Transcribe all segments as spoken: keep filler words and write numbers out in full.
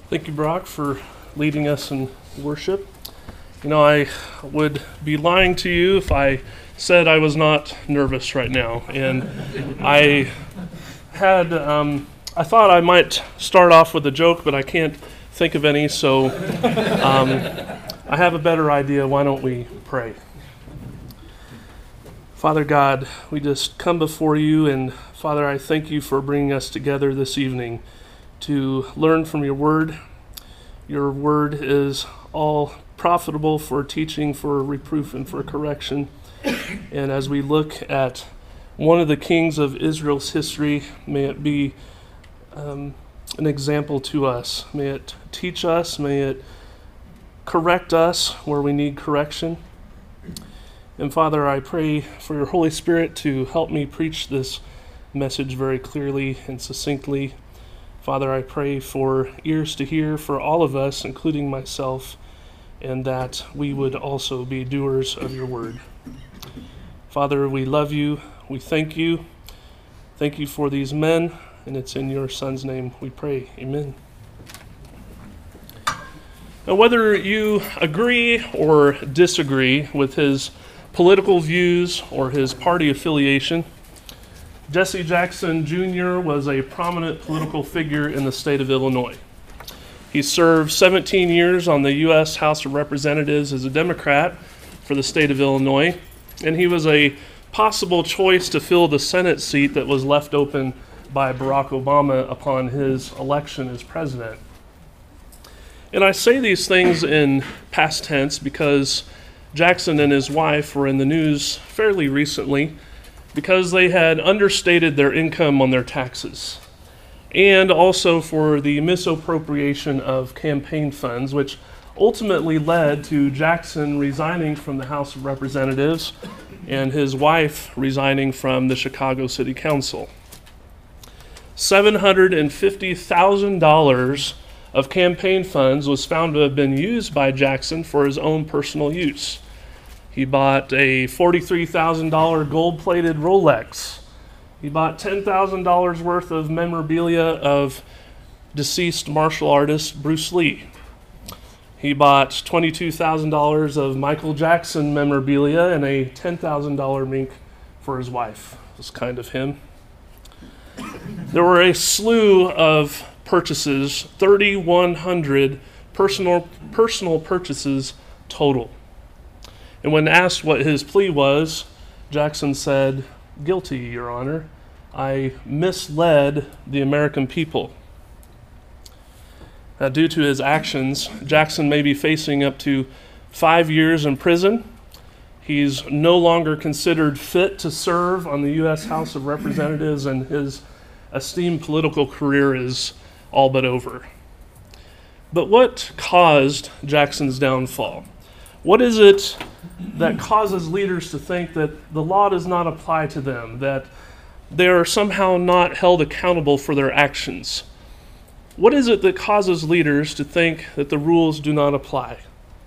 Thank you, Brock, for leading us in worship. You know, I would be lying to you if I said I was not nervous right now. And I had, um, I thought I might start off with a joke, but I can't think of any, so um, I have a better idea. Why don't we pray? Father God, we just come before you, and Father, I thank you for bringing us together this evening to learn from your word. Your word is all profitable for teaching, for reproof, and for correction. And as we look at one of the kings of Israel's history, may it be um, an example to us. May it teach us, may it correct us where we need correction. And Father, I pray for your Holy Spirit to help me preach this message very clearly and succinctly. Father, I pray for ears to hear for all of us, including myself, and that we would also be doers of your word. Father, we love you. We thank you. Thank you for these men, and it's in your Son's name we pray. Amen. Now, whether you agree or disagree with his political views or his party affiliation, Jesse Jackson Junior was a prominent political figure in the state of Illinois. He served seventeen years on the U S House of Representatives as a Democrat for the state of Illinois, and he was a possible choice to fill the Senate seat that was left open by Barack Obama upon his election as president. And I say these things in past tense because Jackson and his wife were in the news fairly recently because they had understated their income on their taxes, and also for the misappropriation of campaign funds, which ultimately led to Jackson resigning from the House of Representatives and his wife resigning from the Chicago City Council. seven hundred fifty thousand dollars of campaign funds was found to have been used by Jackson for his own personal use. He bought a forty-three thousand dollars gold-plated Rolex. He bought ten thousand dollars worth of memorabilia of deceased martial artist Bruce Lee. He bought twenty-two thousand dollars of Michael Jackson memorabilia and a ten thousand dollars mink for his wife. It was kind of him. There were a slew of purchases, three thousand one hundred personal, personal purchases total. And when asked what his plea was, Jackson said, "Guilty, Your Honor. I misled the American people." Now, due to his actions, Jackson may be facing up to five years in prison. He's no longer considered fit to serve on the U S House of Representatives, and his esteemed political career is all but over. But what caused Jackson's downfall? What is it that causes leaders to think that the law does not apply to them, that they are somehow not held accountable for their actions? What is it that causes leaders to think that the rules do not apply?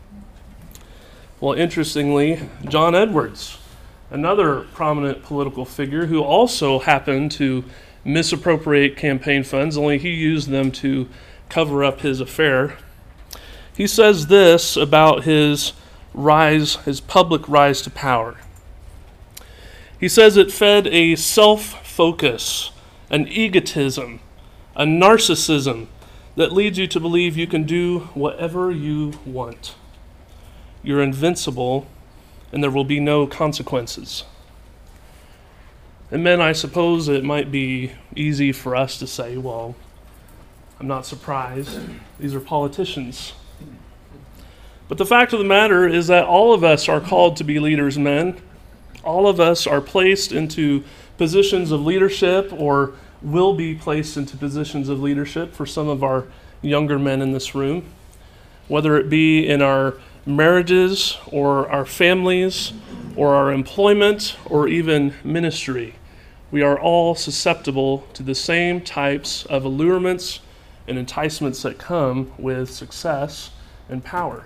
Well, interestingly, John Edwards, another prominent political figure who also happened to misappropriate campaign funds, only he used them to cover up his affair. He says this about his rise, his public rise to power. He says it fed a self-focus, an egotism, a narcissism that leads you to believe you can do whatever you want. You're invincible, and there will be no consequences. And men, I suppose it might be easy for us to say, well, I'm not surprised. These are politicians. But the fact of the matter is that all of us are called to be leaders, men. All of us are placed into positions of leadership, or will be placed into positions of leadership for some of our younger men in this room, whether it be in our marriages or our families or our employment or even ministry. We are all susceptible to the same types of allurements and enticements that come with success and power.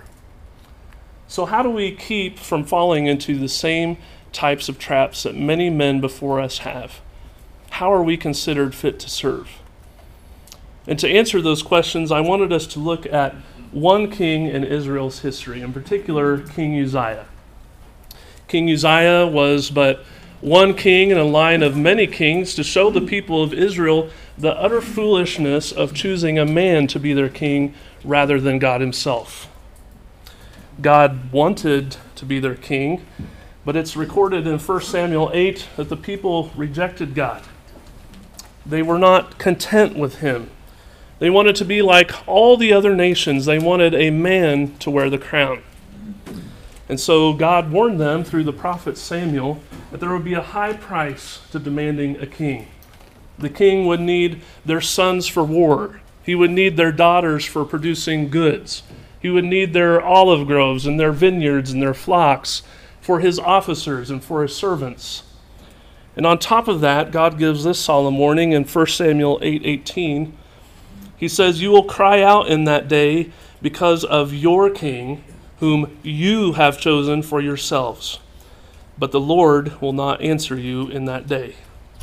So how do we keep from falling into the same types of traps that many men before us have? How are we considered fit to serve? And to answer those questions, I wanted us to look at one king in Israel's history, in particular, King Uzziah. King Uzziah was but one king in a line of many kings to show the people of Israel the utter foolishness of choosing a man to be their king rather than God himself. God wanted to be their king, but it's recorded in First Samuel eight that the people rejected God. They were not content with him. They wanted to be like all the other nations. They wanted a man to wear the crown. And so God warned them through the prophet Samuel that there would be a high price to demanding a king. The king would need their sons for war. He would need their daughters for producing goods. He would need their olive groves and their vineyards and their flocks for his officers and for his servants. And on top of that, God gives this solemn warning in First Samuel eight eighteen. He says, "You will cry out in that day because of your king, whom you have chosen for yourselves. But the Lord will not answer you in that day."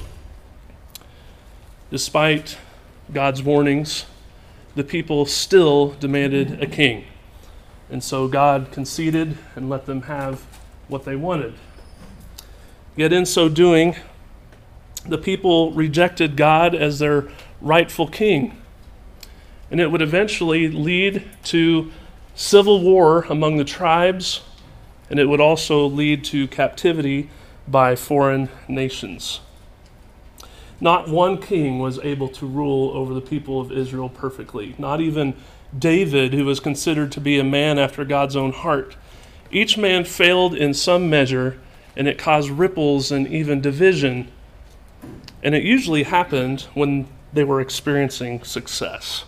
Despite God's warnings, the people still demanded a king. And so God conceded and let them have what they wanted. Yet in so doing, the people rejected God as their rightful king. And it would eventually lead to civil war among the tribes, and it would also lead to captivity by foreign nations. Not one king was able to rule over the people of Israel perfectly. Not even David, who was considered to be a man after God's own heart. Each man failed in some measure, and it caused ripples and even division. And it usually happened when they were experiencing success.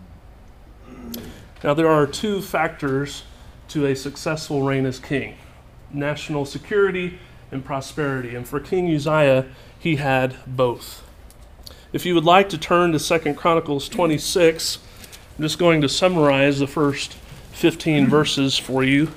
Now, there are two factors to a successful reign as king: national security and prosperity. And for King Uzziah, he had both. If you would like to turn to Second Chronicles twenty-six, I'm just going to summarize the first fifteen verses for you.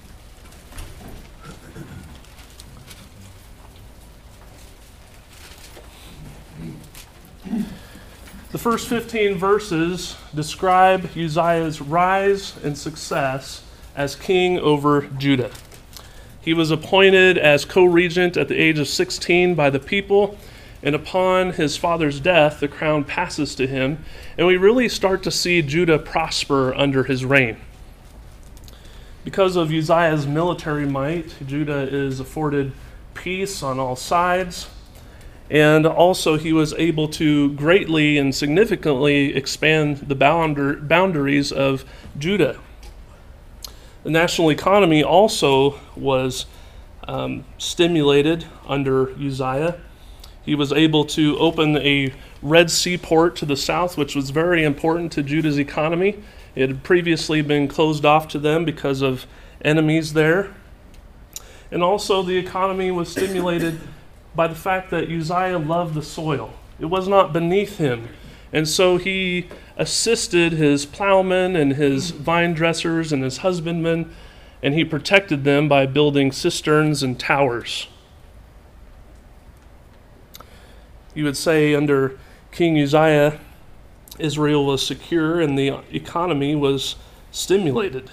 The first fifteen verses describe Uzziah's rise and success as king over Judah. He was appointed as co-regent at the age of sixteen by the people, and upon his father's death, the crown passes to him, and we really start to see Judah prosper under his reign. Because of Uzziah's military might, Judah is afforded peace on all sides. And also he was able to greatly and significantly expand the bounder, boundaries of Judah. The national economy also was um, stimulated under Uzziah. He was able to open a Red Sea port to the south, which was very important to Judah's economy. It had previously been closed off to them because of enemies there. And also the economy was stimulated by the fact that Uzziah loved the soil. It was not beneath him. And so he assisted his plowmen and his vine dressers and his husbandmen, and he protected them by building cisterns and towers. You would say under King Uzziah, Israel was secure and the economy was stimulated.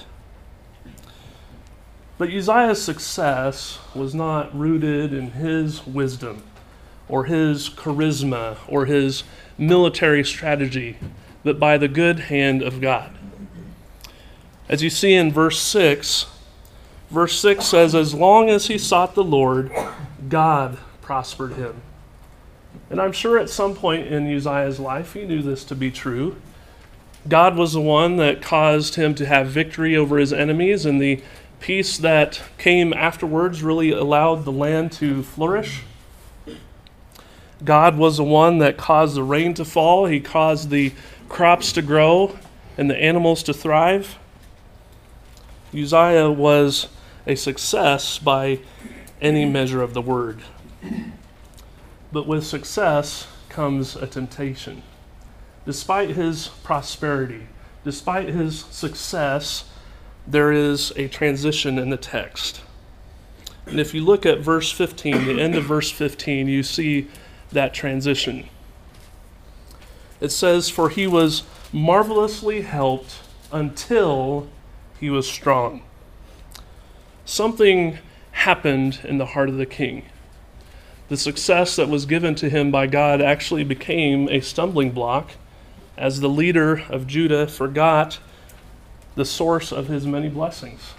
But Uzziah's success was not rooted in his wisdom or his charisma or his military strategy, but by the good hand of God. As you see in verse six, verse six says, "As long as he sought the Lord, God prospered him." And I'm sure at some point in Uzziah's life, he knew this to be true. God was the one that caused him to have victory over his enemies, and the peace that came afterwards really allowed the land to flourish. God was the one that caused the rain to fall. He caused the crops to grow and the animals to thrive. Uzziah was a success by any measure of the word. But with success comes a temptation. Despite his prosperity, despite his success, there is a transition in the text. And if you look at verse fifteen, the end of verse fifteen, you see that transition. It says, "For he was marvelously helped until he was strong." Something happened in the heart of the king. The success that was given to him by God actually became a stumbling block as the leader of Judah forgot the source of his many blessings.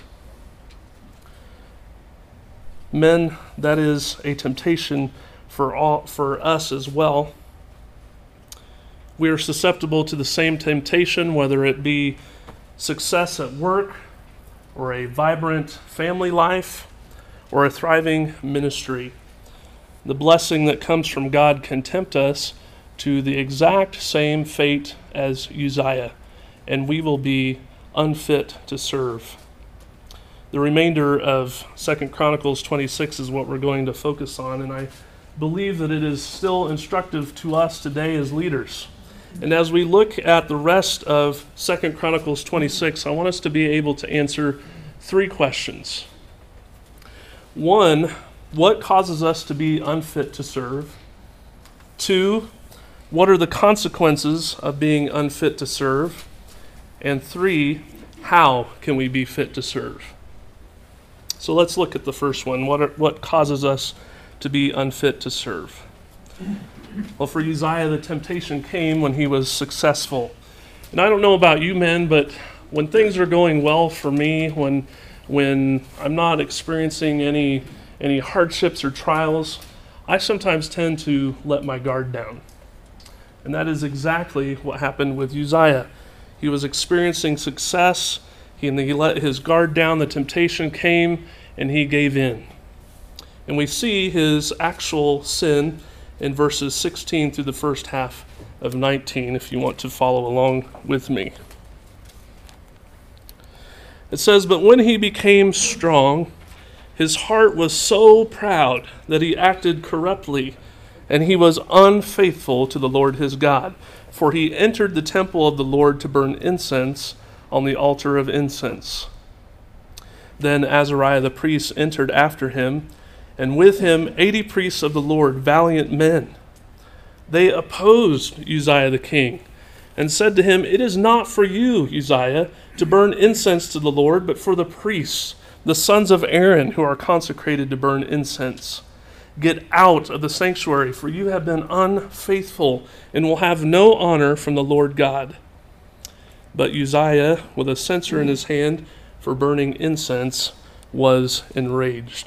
Men, that is a temptation for all, for us as well. We are susceptible to the same temptation, whether it be success at work, or a vibrant family life, or a thriving ministry. The blessing that comes from God can tempt us to the exact same fate as Uzziah, and we will be unfit to serve. The remainder of Second Chronicles twenty-six is what we're going to focus on, and I believe that it is still instructive to us today as leaders. And as we look at the rest of Second Chronicles twenty-six, I want us to be able to answer three questions. One, what causes us to be unfit to serve? Two, what are the consequences of being unfit to serve? And three, how can we be fit to serve? So let's look at the first one. What are, what causes us to be unfit to serve? Well, for Uzziah, the temptation came when he was successful. And I don't know about you men, but when things are going well for me, when when I'm not experiencing any any hardships or trials, I sometimes tend to let my guard down. And that is exactly what happened with Uzziah. He was experiencing success, he, and he let his guard down, the temptation came, and he gave in. And we see his actual sin in verses sixteen through the first half of nineteen, if you want to follow along with me. It says, "But when he became strong, his heart was so proud that he acted corruptly, and he was unfaithful to the Lord his God. For he entered the temple of the Lord to burn incense on the altar of incense. Then Azariah the priest entered after him, and with him eighty priests of the Lord, valiant men. They opposed Uzziah the king, and said to him, 'It is not for you, Uzziah, to burn incense to the Lord, but for the priests, the sons of Aaron, who are consecrated to burn incense. Get out of the sanctuary, for you have been unfaithful, and will have no honor from the Lord God.' But Uzziah, with a censer in his hand for burning incense, was enraged."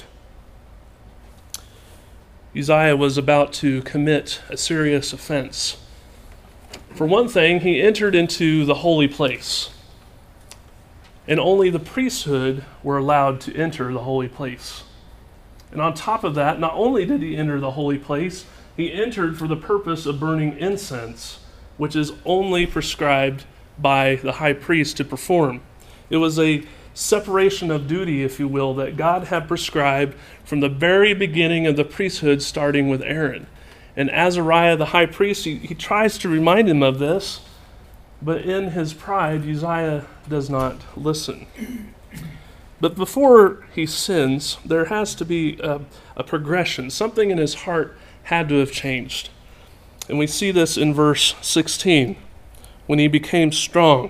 Uzziah was about to commit a serious offense. For one thing, he entered into the holy place, and only the priesthood were allowed to enter the holy place. And on top of that, not only did he enter the holy place, he entered for the purpose of burning incense, which is only prescribed by the high priest to perform. It was a separation of duty, if you will, that God had prescribed from the very beginning of the priesthood, starting with Aaron. And Azariah, the high priest, he, he tries to remind him of this, but in his pride, Uzziah does not listen. But before he sins, there has to be a, a progression. Something in his heart had to have changed. And we see this in verse sixteen, when he became strong.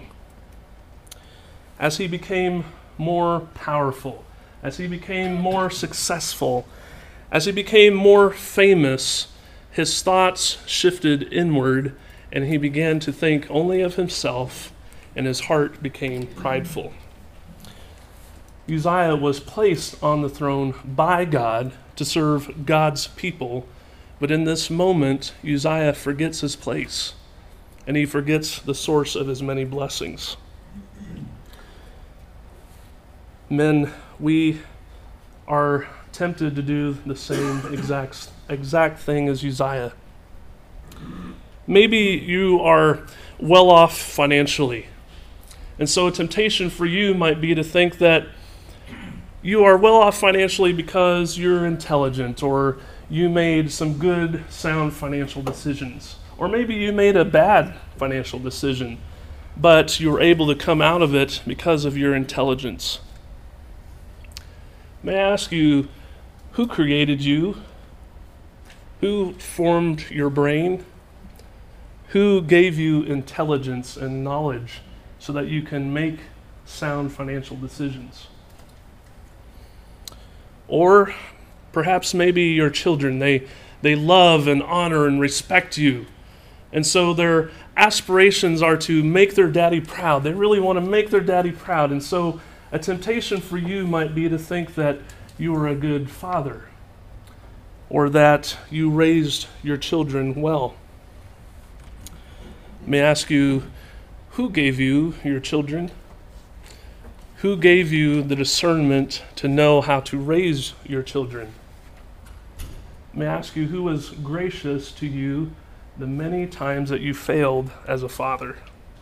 As he became more powerful, as he became more successful, as he became more famous, his thoughts shifted inward, and he began to think only of himself, and his heart became prideful. Uzziah was placed on the throne by God to serve God's people, but in this moment, Uzziah forgets his place, and he forgets the source of his many blessings. Men, we are tempted to do the same exact, exact thing as Uzziah. Maybe you are well off financially, and so a temptation for you might be to think that you are well off financially because you're intelligent, or you made some good, sound financial decisions. Or maybe you made a bad financial decision, but you were able to come out of it because of your intelligence. May I ask you, who created you? Who formed your brain? Who gave you intelligence and knowledge so that you can make sound financial decisions? Or perhaps maybe your children, they, they love and honor and respect you. And so their aspirations are to make their daddy proud. They really want to make their daddy proud. And so a temptation for you might be to think that you are a good father, or that you raised your children well. May I ask you, who gave you your children? Who gave you the discernment to know how to raise your children? May I ask you, who was gracious to you the many times that you failed as a father?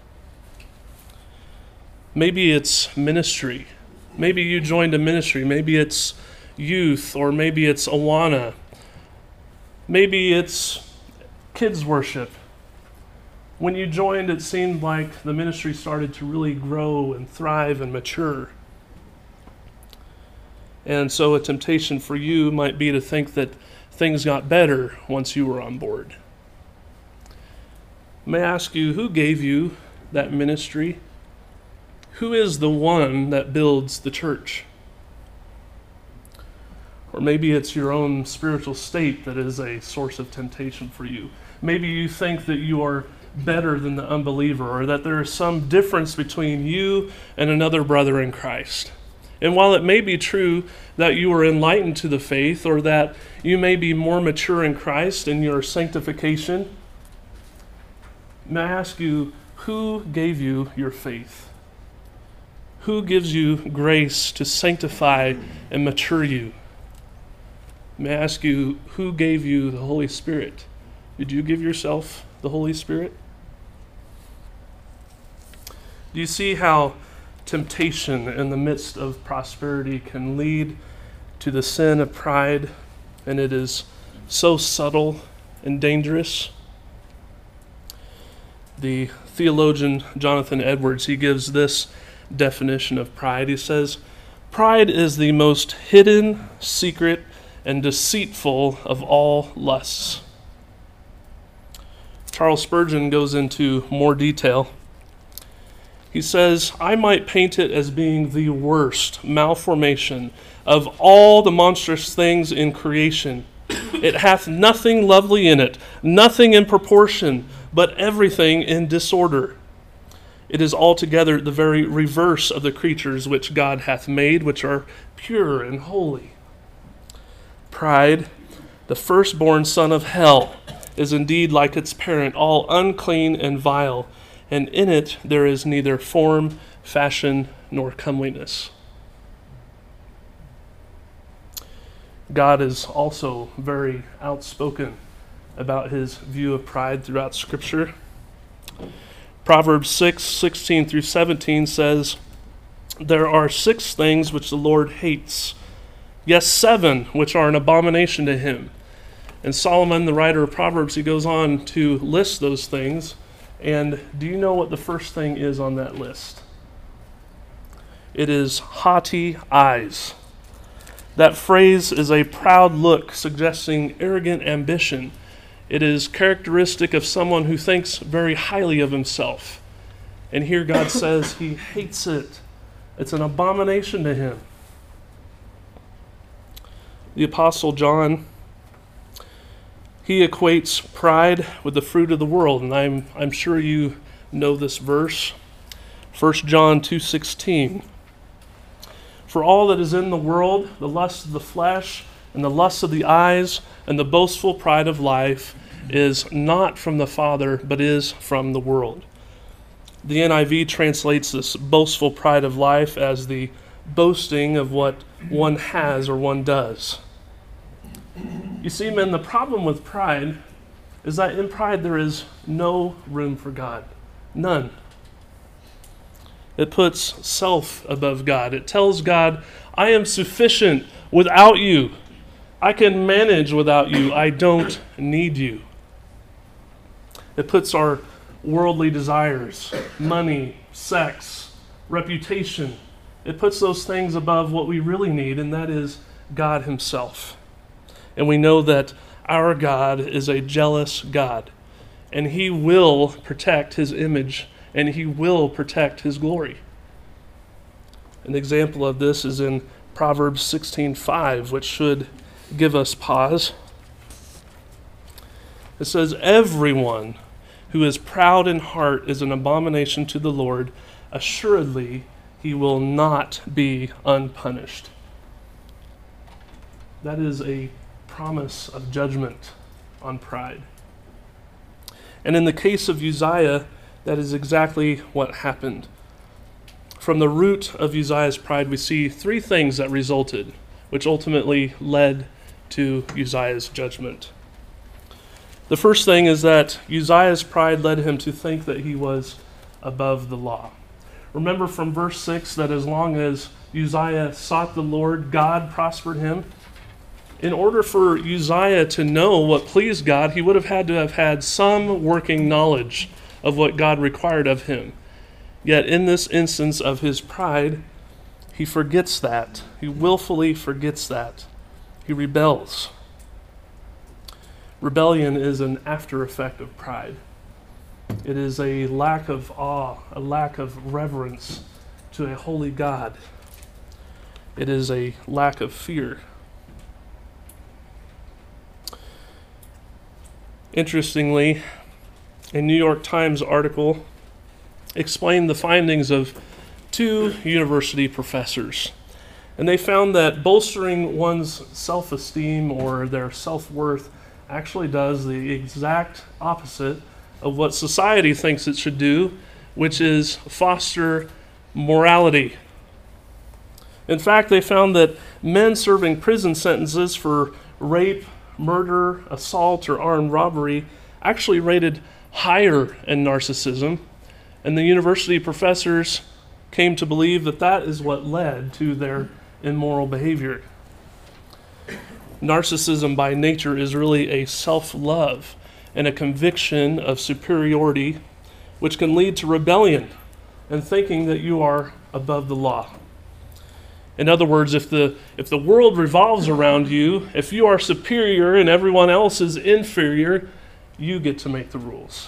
Maybe it's ministry. Maybe you joined a ministry. Maybe it's youth, or maybe it's Awana. Maybe it's kids worship. When you joined, it seemed like the ministry started to really grow and thrive and mature. And so a temptation for you might be to think that things got better once you were on board. May I ask you, who gave you that ministry? Who is the one that builds the church? Or maybe it's your own spiritual state that is a source of temptation for you. Maybe you think that you are better than the unbeliever, or that there is some difference between you and another brother in Christ. And while it may be true that you are enlightened to the faith, or that you may be more mature in Christ in your sanctification, may I ask you, who gave you your faith? Who gives you grace to sanctify and mature you? May I ask you, who gave you the Holy Spirit? Did you give yourself the Holy Spirit? Do you see how temptation in the midst of prosperity can lead to the sin of pride, and it is so subtle and dangerous? The theologian Jonathan Edwards, he gives this definition of pride. He says, "Pride is the most hidden, secret, and deceitful of all lusts." Charles Spurgeon goes into more detail. He says, "I might paint it as being the worst malformation of all the monstrous things in creation. It hath nothing lovely in it, nothing in proportion, but everything in disorder. It is altogether the very reverse of the creatures which God hath made, which are pure and holy. Pride, the firstborn son of hell, is indeed like its parent, all unclean and vile, and in it there is neither form, fashion, nor comeliness." God is also very outspoken about his view of pride throughout Scripture. Proverbs six, sixteen through seventeen says, "There are six things which the Lord hates, yes, seven which are an abomination to him." And Solomon, the writer of Proverbs, he goes on to list those things. And do you know what the first thing is on that list? It is haughty eyes. That phrase is a proud look suggesting arrogant ambition. It is characteristic of someone who thinks very highly of himself. And here God says he hates it. It's an abomination to him. The Apostle John, he equates pride with the fruit of the world, and I'm I'm sure you know this verse. First John two sixteen. "For all that is in the world, the lust of the flesh, and the lust of the eyes, and the boastful pride of life, is not from the Father, but is from the world." The N I V translates this boastful pride of life as the boasting of what one has or one does. You see, men, the problem with pride is that in pride there is no room for God. None. It puts self above God. It tells God, "I am sufficient without you. I can manage without you. I don't need you." It puts our worldly desires, money, sex, reputation, it puts those things above what we really need, and that is God himself. And we know that our God is a jealous God. and he will protect his image, and he will protect his glory. An example of this is in Proverbs sixteen five, which should give us pause. It says, "Everyone who is proud in heart is an abomination to the Lord. Assuredly, he will not be unpunished." That is a promise of judgment on pride. And in the case of Uzziah, that is exactly what happened. From the root of Uzziah's pride, we see three things that resulted, which ultimately led to Uzziah's judgment. The first thing is that Uzziah's pride led him to think that he was above the law. Remember from verse six that as long as Uzziah sought the Lord, God prospered him. In order for Uzziah to know what pleased God, he would have had to have had some working knowledge of what God required of him. Yet in this instance of his pride, he forgets that. He willfully forgets that. He rebels. Rebellion is an after effect of pride. It is a lack of awe, a lack of reverence to a holy God. It is a lack of fear. Interestingly, a New York Times article explained the findings of two university professors. And they found that bolstering one's self-esteem or their self-worth actually does the exact opposite of what society thinks it should do, which is foster morality. In fact, they found that men serving prison sentences for rape, murder, assault, or armed robbery actually rated higher in narcissism, and the university professors came to believe that that is what led to their immoral behavior. Narcissism by nature is really a self-love and a conviction of superiority, which can lead to rebellion and thinking that you are above the law. In other words, if the if the world revolves around you, if you are superior and everyone else is inferior, you get to make the rules.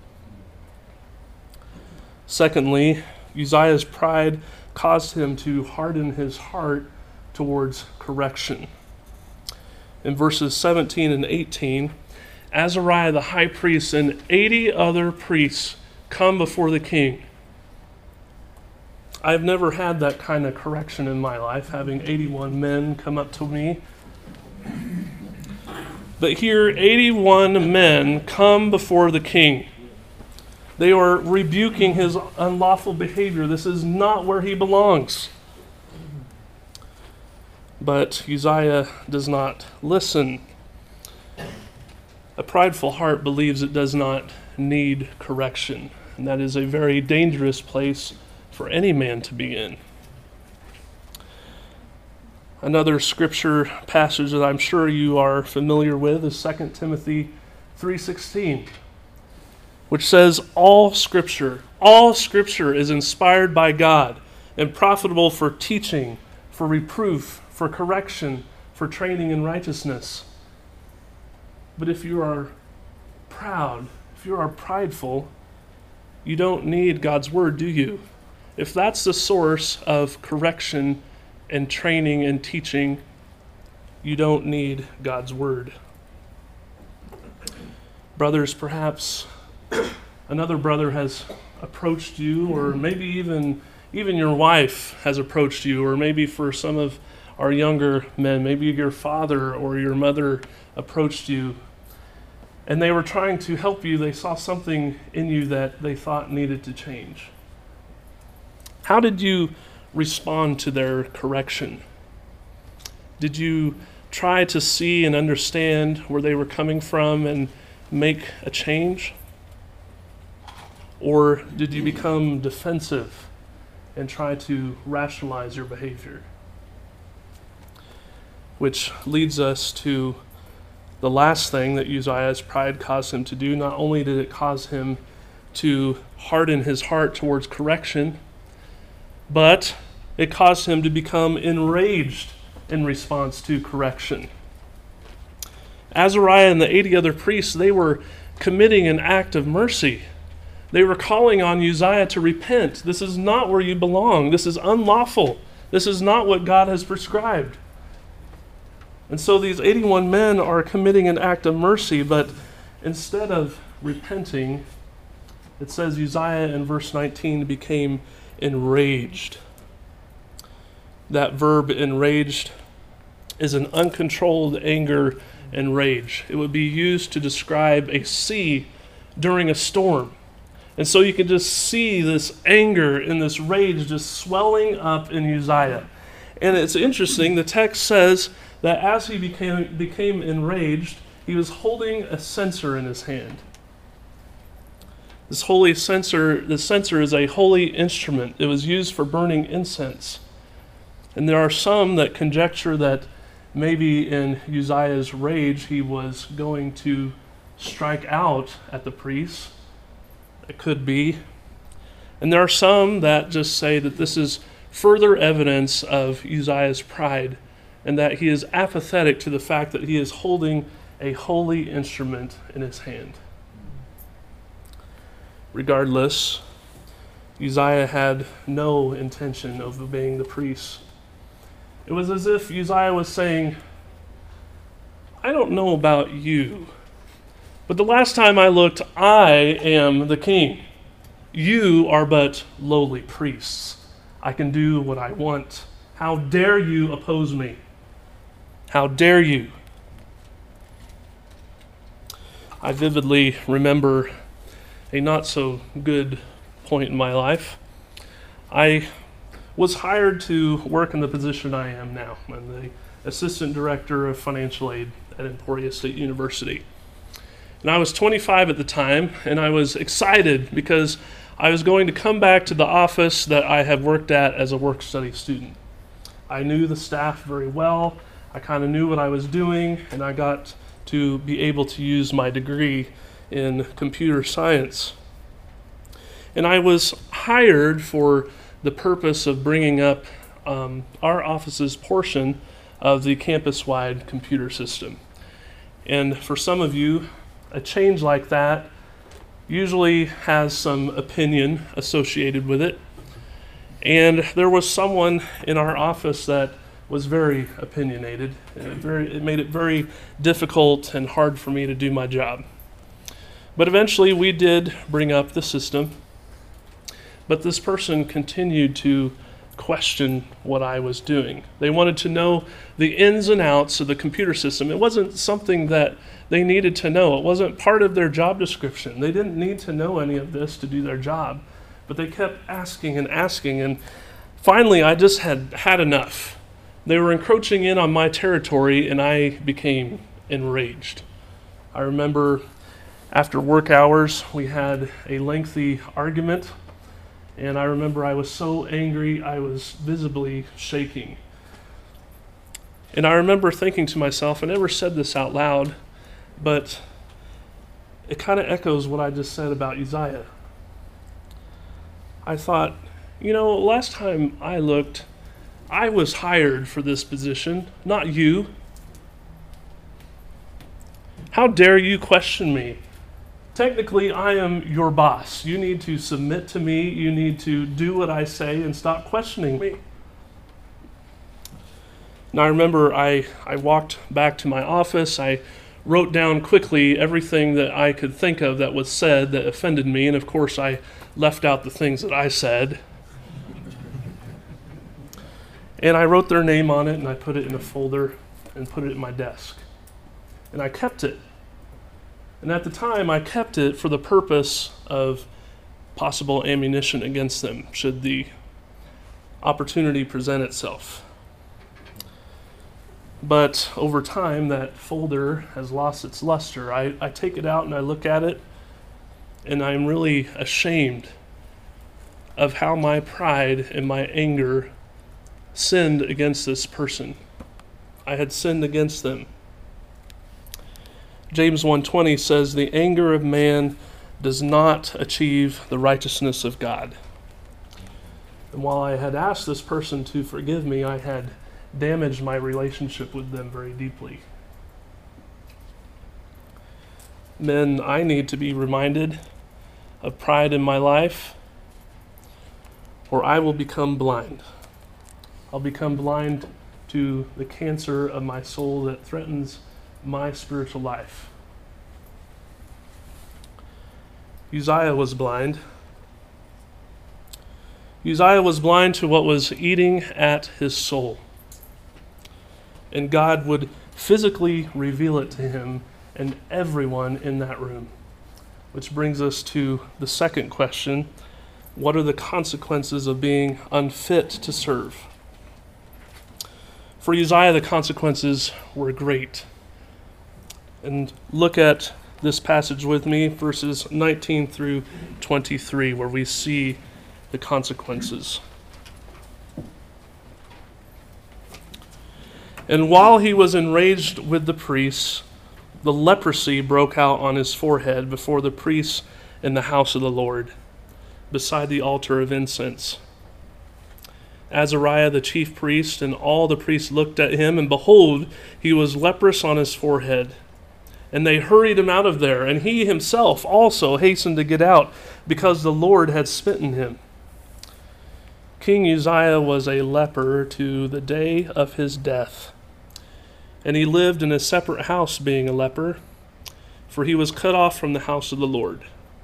Secondly, Uzziah's pride caused him to harden his heart towards correction. In verses seventeen and eighteen, Azariah the high priest and eighty other priests come before the king. I've never had that kind of correction in my life, having eighty-one men come up to me. But here, eighty-one men come before the king. They are rebuking his unlawful behavior. This is not where he belongs. But Uzziah does not listen. A prideful heart believes it does not need correction, and that is a very dangerous place for any man to be in. Another scripture passage that I'm sure you are familiar with is Second Timothy three sixteen, which says, all scripture, all scripture is inspired by God and profitable for teaching, for reproof, for correction, for training in righteousness. But if you are proud, if you are prideful, you don't need God's word, do you? If that's the source of correction and training and teaching, you don't need God's word. Brothers, perhaps another brother has approached you, or maybe even even your wife has approached you, or maybe for some of our younger men, maybe your father or your mother approached you, and they were trying to help you. They saw something in you that they thought needed to change. How did you respond to their correction? Did you try to see and understand where they were coming from and make a change? Or did you become defensive and try to rationalize your behavior? Which leads us to the last thing that Uzziah's pride caused him to do. Not only did it cause him to harden his heart towards correction, but it caused him to become enraged in response to correction. Azariah and the eighty other priests, they were committing an act of mercy. They were calling on Uzziah to repent. This is not where you belong. This is unlawful. This is not what God has prescribed. And so these eighty-one men are committing an act of mercy, but instead of repenting, it says Uzziah in verse nineteen became enraged. That verb enraged is an uncontrolled anger and rage. It would be used to describe a sea during a storm. And so you can just see this anger and this rage just swelling up in Uzziah. And it's interesting, the text says that as he became, became enraged, he was holding a censer in his hand. This holy censer, the censer is a holy instrument. It was used for burning incense. And there are some that conjecture that maybe in Uzziah's rage he was going to strike out at the priests. It could be. And there are some that just say that this is further evidence of Uzziah's pride and that he is apathetic to the fact that he is holding a holy instrument in his hand. Regardless, Uzziah had no intention of obeying the priests. It was as if Uzziah was saying, I don't know about you, but the last time I looked, I am the king. You are but lowly priests. I can do what I want. How dare you oppose me? How dare you? I vividly remember a not so good point in my life. I was hired to work in the position I am now. I'm the assistant director of financial aid at Emporia State University. And I was twenty-five at the time, and I was excited because I was going to come back to the office that I had worked at as a work-study student. I knew the staff very well. I kind of knew what I was doing, and I got to be able to use my degree in computer science. And I was hired for the purpose of bringing up um, our office's portion of the campus-wide computer system. And for some of you, a change like that usually has some opinion associated with it. And there was someone in our office that was very opinionated. And it, very, it made it very difficult and hard for me to do my job. But eventually we did bring up the system. But this person continued to question what I was doing. They wanted to know the ins and outs of the computer system. It wasn't something that they needed to know. It wasn't part of their job description. They didn't need to know any of this to do their job. But they kept asking and asking, and finally I just had had enough. They were encroaching in on my territory, and I became enraged. I remember after work hours, we had a lengthy argument. And I remember I was so angry, I was visibly shaking. And I remember thinking to myself, I never said this out loud, but it kind of echoes what I just said about Uzziah. I thought, you know, last time I looked, I was hired for this position, not you. How dare you question me? Technically, I am your boss. You need to submit to me. You need to do what I say and stop questioning me. Now, I remember I, I walked back to my office. I wrote down quickly everything that I could think of that was said that offended me. And of course, I left out the things that I said. And I wrote their name on it, and I put it in a folder and put it in my desk. And I kept it. And at the time, I kept it for the purpose of possible ammunition against them, should the opportunity present itself. But over time, that folder has lost its luster. I, I take it out and I look at it, and I'm really ashamed of how my pride and my anger sinned against this person. I had sinned against them. James one twenty says, the anger of man does not achieve the righteousness of God. And while I had asked this person to forgive me, I had damaged my relationship with them very deeply. Men, I need to be reminded of pride in my life, or I will become blind. I'll become blind to the cancer of my soul that threatens my spiritual life. Uzziah was blind. Uzziah was blind to what was eating at his soul. And God would physically reveal it to him and everyone in that room. Which brings us to the second question. What are the consequences of being unfit to serve? For Uzziah, the consequences were great. And look at this passage with me, verses nineteen through twenty-three, where we see the consequences. And while he was enraged with the priests, the leprosy broke out on his forehead before the priests in the house of the Lord, beside the altar of incense. Azariah the chief priest and all the priests looked at him, and behold, he was leprous on his forehead. And they hurried him out of there, and he himself also hastened to get out, because the Lord had smitten him. King Uzziah was a leper to the day of his death, and he lived in a separate house, being a leper, for he was cut off from the house of the Lord.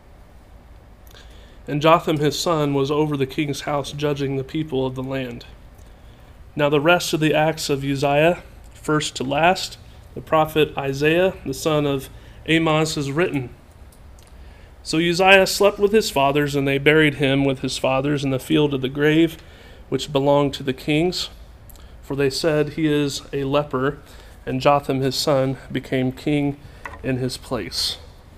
And Jotham his son was over the king's house, judging the people of the land. Now the rest of the acts of Uzziah, first to last, the prophet Isaiah, the son of Amoz, has written. So Uzziah slept with his fathers, and they buried him with his fathers in the field of the grave, which belonged to the kings. For they said, he is a leper, and Jotham his son became king in his place.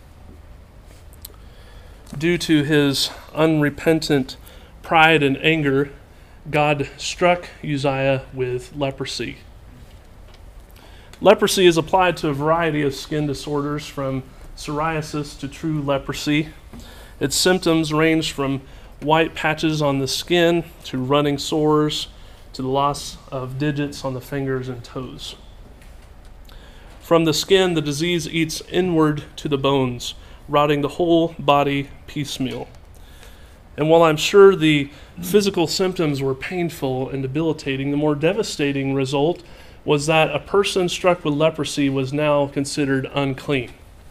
Due to his unrepentant pride and anger, God struck Uzziah with leprosy. Leprosy is applied to a variety of skin disorders, from psoriasis to true leprosy. Its symptoms range from white patches on the skin to running sores to the loss of digits on the fingers and toes. From the skin, the disease eats inward to the bones, rotting the whole body piecemeal. And while I'm sure the physical symptoms were painful and debilitating, the more devastating result was that a person struck with leprosy was now considered unclean.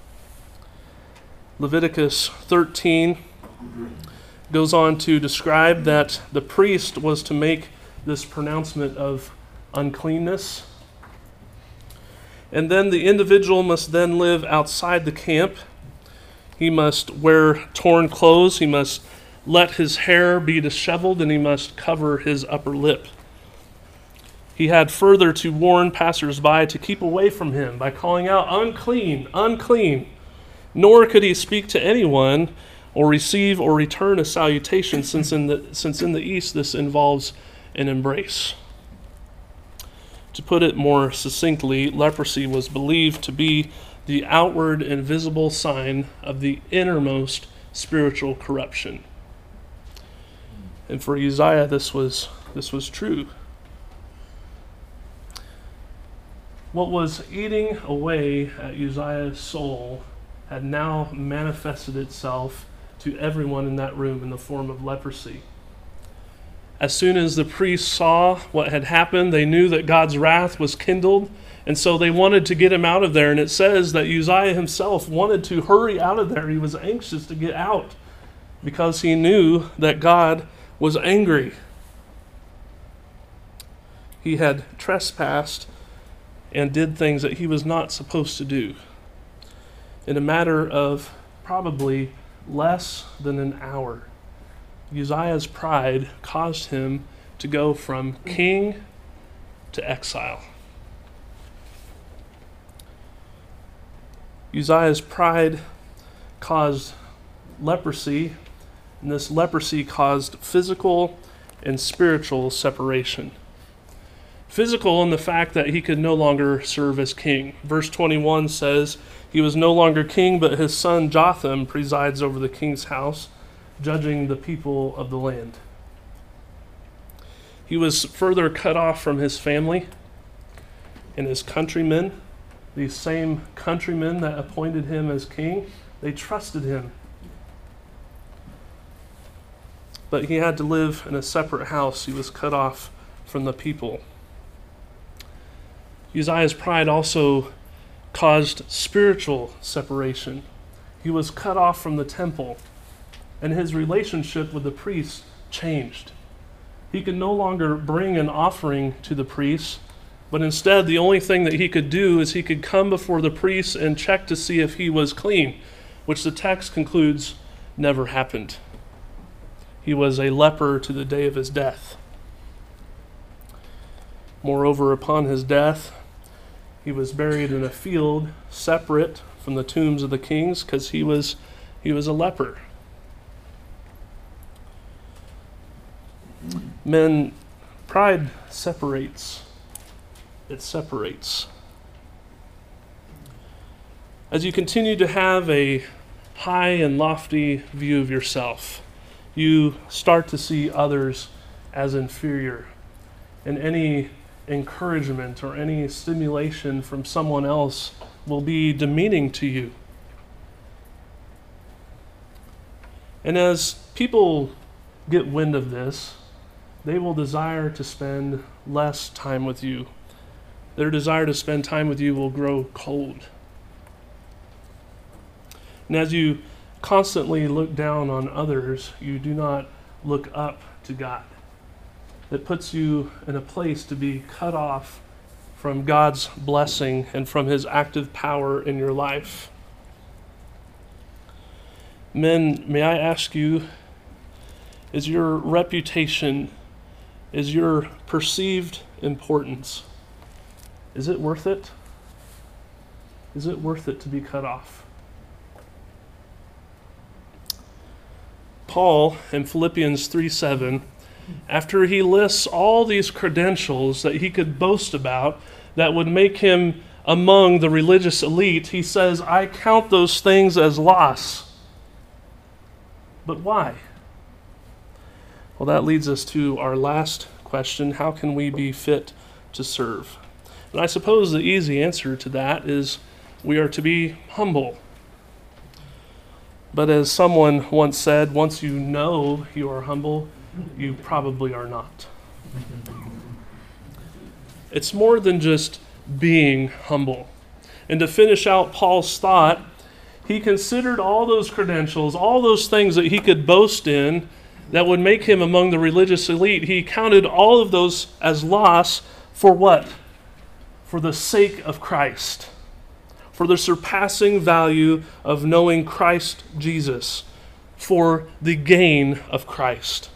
Leviticus thirteen goes on to describe that the priest was to make this pronouncement of uncleanness. And then the individual must then live outside the camp. He must wear torn clothes. He must let his hair be disheveled, and he must cover his upper lip. He had further to warn passers-by to keep away from him by calling out, unclean, unclean. Nor could he speak to anyone or receive or return a salutation, since in the, since in the East this involves an embrace. To put it more succinctly, leprosy was believed to be the outward and visible sign of the innermost spiritual corruption. And for Uzziah, this was, this was true. What was eating away at Uzziah's soul had now manifested itself to everyone in that room in the form of leprosy. As soon as the priests saw what had happened, they knew that God's wrath was kindled, and so they wanted to get him out of there. And it says that Uzziah himself wanted to hurry out of there. He was anxious to get out because he knew that God was angry. He had trespassed and did things that he was not supposed to do. In a matter of probably less than an hour, Uzziah's pride caused him to go from king to exile. Uzziah's pride caused leprosy, and this leprosy caused physical and spiritual separation. Physical in the fact that he could no longer serve as king. Verse twenty-one says, he was no longer king, but his son Jotham presides over the king's house, judging the people of the land. He was further cut off from his family and his countrymen, these same countrymen that appointed him as king, they trusted him. But he had to live in a separate house. He was cut off from the people. Uzziah's pride also caused spiritual separation. He was cut off from the temple, and his relationship with the priests changed. He could no longer bring an offering to the priests, but instead the only thing that he could do is he could come before the priests and check to see if he was clean, which the text concludes never happened. He was a leper to the day of his death. Moreover, upon his death, he was buried in a field separate from the tombs of the kings because he was, he was a leper. Men, pride separates. It separates. As you continue to have a high and lofty view of yourself, you start to see others as inferior, and any encouragement or any stimulation from someone else will be demeaning to you. And as people get wind of this, they will desire to spend less time with you. Their desire to spend time with you will grow cold. And as you constantly look down on others, you do not look up to God. That puts you in a place to be cut off from God's blessing and from his active power in your life. Men, may I ask you, is your reputation, is your perceived importance, is it worth it? Is it worth it to be cut off? Paul in Philippians three seven, after he lists all these credentials that he could boast about that would make him among the religious elite, he says, I count those things as loss. But why? Well, that leads us to our last question. How can we be fit to serve? And I suppose the easy answer to that is we are to be humble. But as someone once said, once you know you are humble, you probably are not. It's more than just being humble. And to finish out Paul's thought, he considered all those credentials, all those things that he could boast in that would make him among the religious elite. He counted all of those as loss for what? For the sake of Christ. For the surpassing value of knowing Christ Jesus. For the gain of Christ.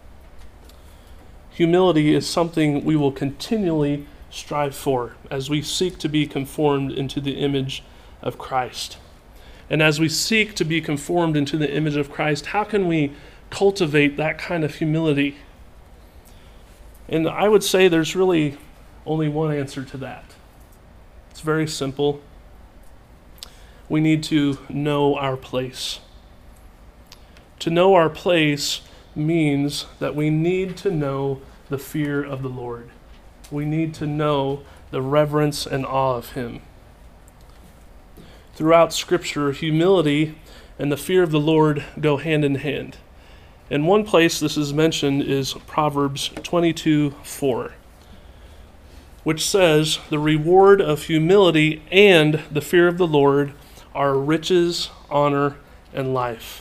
Humility is something we will continually strive for as we seek to be conformed into the image of Christ. And as we seek to be conformed into the image of Christ, how can we cultivate that kind of humility? And I would say there's really only one answer to that. It's very simple. We need to know our place. To know our place means that we need to know the fear of the Lord. We need to know the reverence and awe of him. Throughout Scripture, humility and the fear of the Lord go hand in hand. And one place this is mentioned is Proverbs twenty-two four, which says, the reward of humility and the fear of the Lord are riches, honor, and life.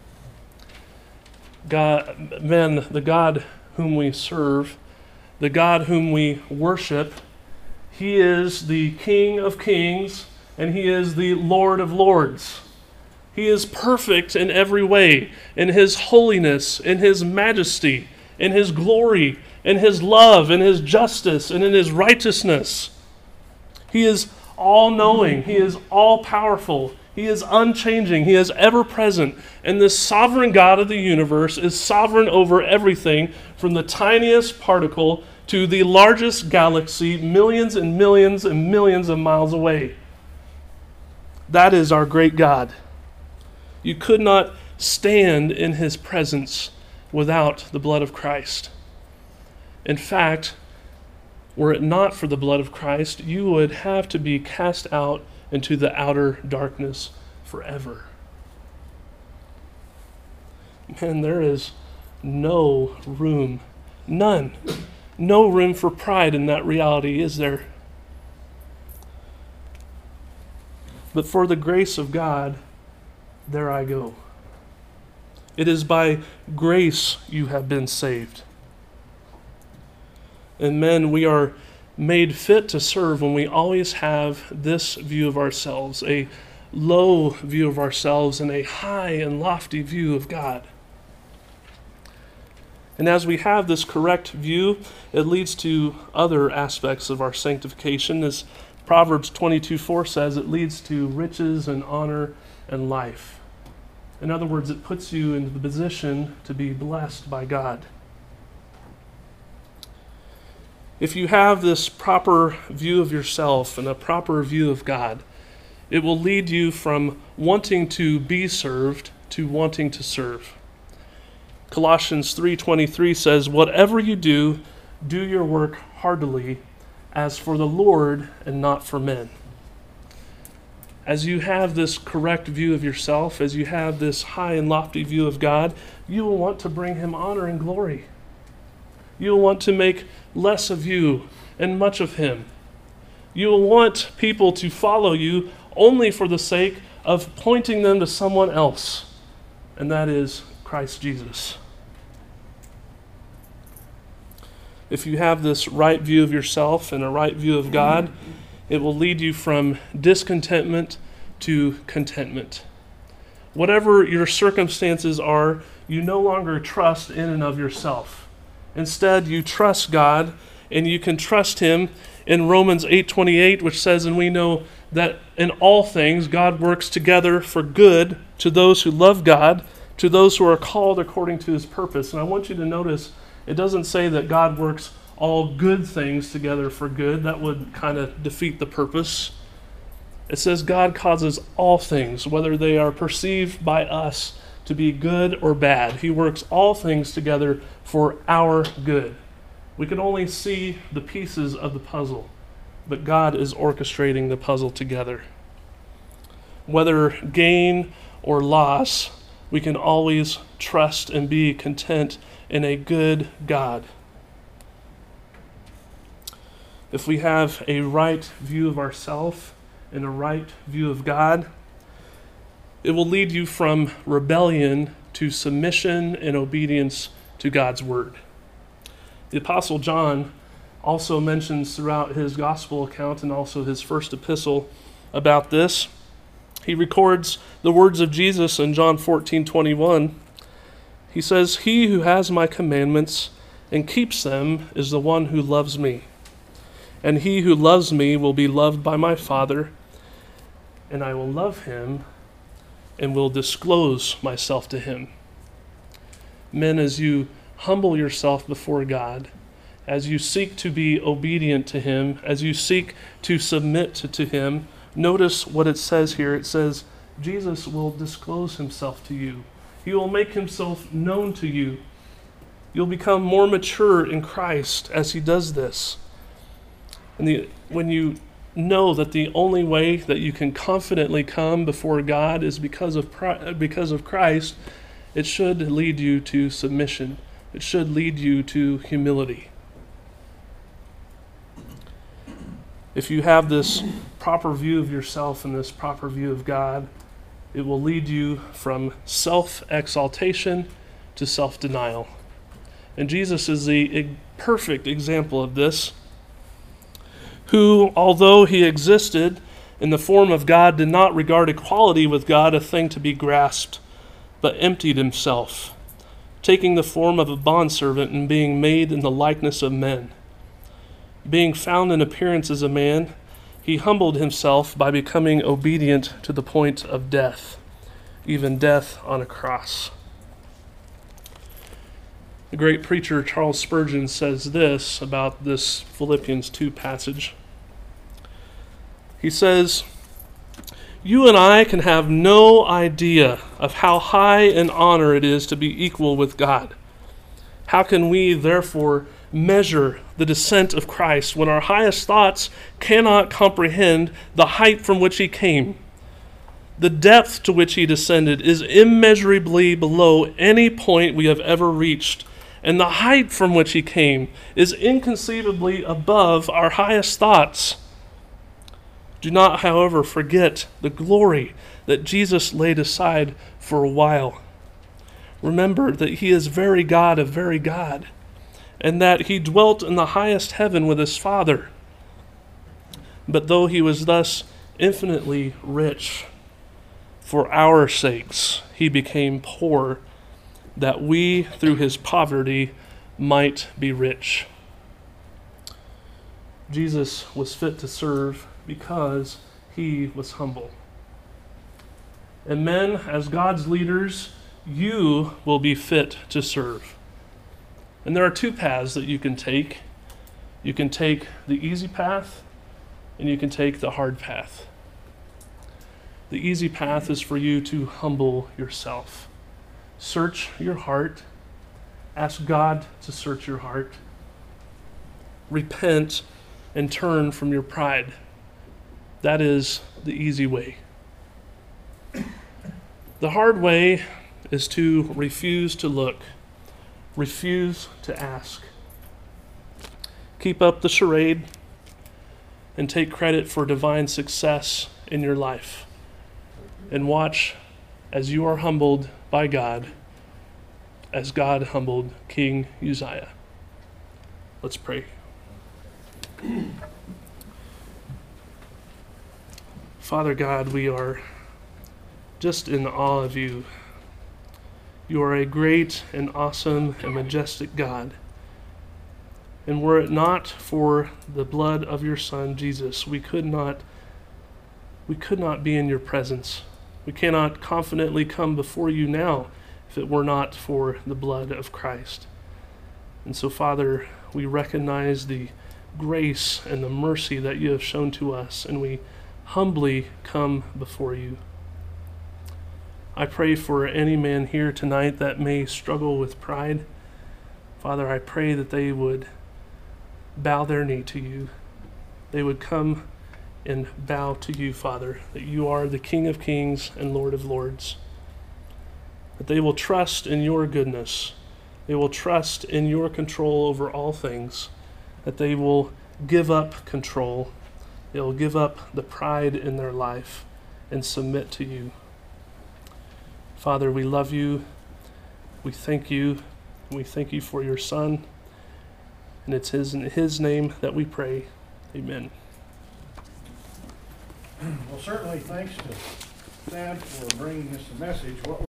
God, men, the God whom we serve, the God whom we worship, he is the King of kings and he is the Lord of lords. He is perfect in every way, in his holiness, in his majesty, in his glory, in his love, in his justice, and in his righteousness. He is all-knowing. He is all-powerful. He is unchanging. He is ever-present. And this sovereign God of the universe is sovereign over everything from the tiniest particle to the largest galaxy millions and millions and millions of miles away. That is our great God. You could not stand in his presence without the blood of Christ. In fact, Were it not for the blood of Christ, you would have to be cast out into the outer darkness forever. Man, there is no room, none, no room for pride in that reality, is there? But for the grace of God, there I go. It is by grace you have been saved. And men, we are made fit to serve when we always have this view of ourselves, a low view of ourselves and a high and lofty view of God. And as we have this correct view, it leads to other aspects of our sanctification. As Proverbs twenty-two four says, it leads to riches and honor and life. In other words, it puts you in the position to be blessed by God. If you have this proper view of yourself and a proper view of God, it will lead you from wanting to be served to wanting to serve. Colossians three twenty-three says, "Whatever you do, do your work heartily, as for the Lord and not for men." As you have this correct view of yourself, as you have this high and lofty view of God, you will want to bring him honor and glory. You will want to make less of you and much of him. You will want people to follow you only for the sake of pointing them to someone else, and that is Christ Jesus. If you have this right view of yourself and a right view of God, it will lead you from discontentment to contentment. Whatever your circumstances are, you no longer trust in and of yourself. Instead, you trust God, and you can trust him in Romans eight twenty-eight, which says, "And we know that in all things God works together for good to those who love God, to those who are called according to his purpose." And I want you to notice, it doesn't say that God works all good things together for good. That would kind of defeat the purpose. It says God causes all things, whether they are perceived by us to be good or bad. He works all things together for our good. We can only see the pieces of the puzzle, but God is orchestrating the puzzle together. Whether gain or loss, we can always trust and be content in a good God. If we have a right view of ourselves and a right view of God, it will lead you from rebellion to submission and obedience to God's word. The Apostle John also mentions throughout his gospel account and also his first epistle about this. He records the words of Jesus in John fourteen twenty-one. He says, "He who has my commandments and keeps them is the one who loves me. And he who loves me will be loved by my Father, and I will love him and will disclose myself to him." Men, as you humble yourself before God, as you seek to be obedient to him, as you seek to submit to, to him, notice what it says here. It says, Jesus will disclose himself to you. He will make himself known to you. You'll become more mature in Christ as he does this. And the, when you know that the only way that you can confidently come before God is because of because of Christ, it should lead you to submission. It should lead you to humility. If you have this proper view of yourself and this proper view of God, it will lead you from self-exaltation to self-denial. And Jesus is the perfect example of this, who, although he existed in the form of God, did not regard equality with God a thing to be grasped, but emptied himself, taking the form of a bondservant and being made in the likeness of men. Being found in appearance as a man, he humbled himself by becoming obedient to the point of death, even death on a cross. The great preacher Charles Spurgeon says this about this Philippians two passage. He says, "You and I can have no idea of how high an honor it is to be equal with God. How can we, therefore, measure the descent of Christ when our highest thoughts cannot comprehend the height from which he came. The depth to which he descended is immeasurably below any point we have ever reached, and the height from which he came is inconceivably above our highest thoughts. Do not, however, forget the glory that Jesus laid aside for a while. Remember that he is very God of very God, and that he dwelt in the highest heaven with his Father. But though he was thus infinitely rich, for our sakes he became poor, that we through his poverty might be rich. Jesus was fit to serve because he was humble. And men, as God's leaders, you will be fit to serve. And there are two paths that you can take. You can take the easy path, and you can take the hard path. The easy path is for you to humble yourself. Search your heart. Ask God to search your heart. Repent and turn from your pride. That is the easy way. The hard way is to refuse to look, refuse to ask. Keep up the charade and take credit for divine success in your life. And watch as you are humbled by God, as God humbled King Uzziah. Let's pray. Father God, we are just in awe of you. You are a great and awesome and majestic God. And were it not for the blood of your Son, Jesus, we could not, we could not be in your presence. We cannot confidently come before you now if it were not for the blood of Christ. And so, Father, we recognize the grace and the mercy that you have shown to us, and we humbly come before you. I pray for any man here tonight that may struggle with pride. Father, I pray that they would bow their knee to you. They would come and bow to you, Father, that you are the King of kings and Lord of lords. That they will trust in your goodness. They will trust in your control over all things. That they will give up control. They will give up the pride in their life and submit to you. Father, we love you. We thank you. We thank you for your Son. And it's his, in his name that we pray. Amen. Well, certainly thanks to Thad for bringing us the message. What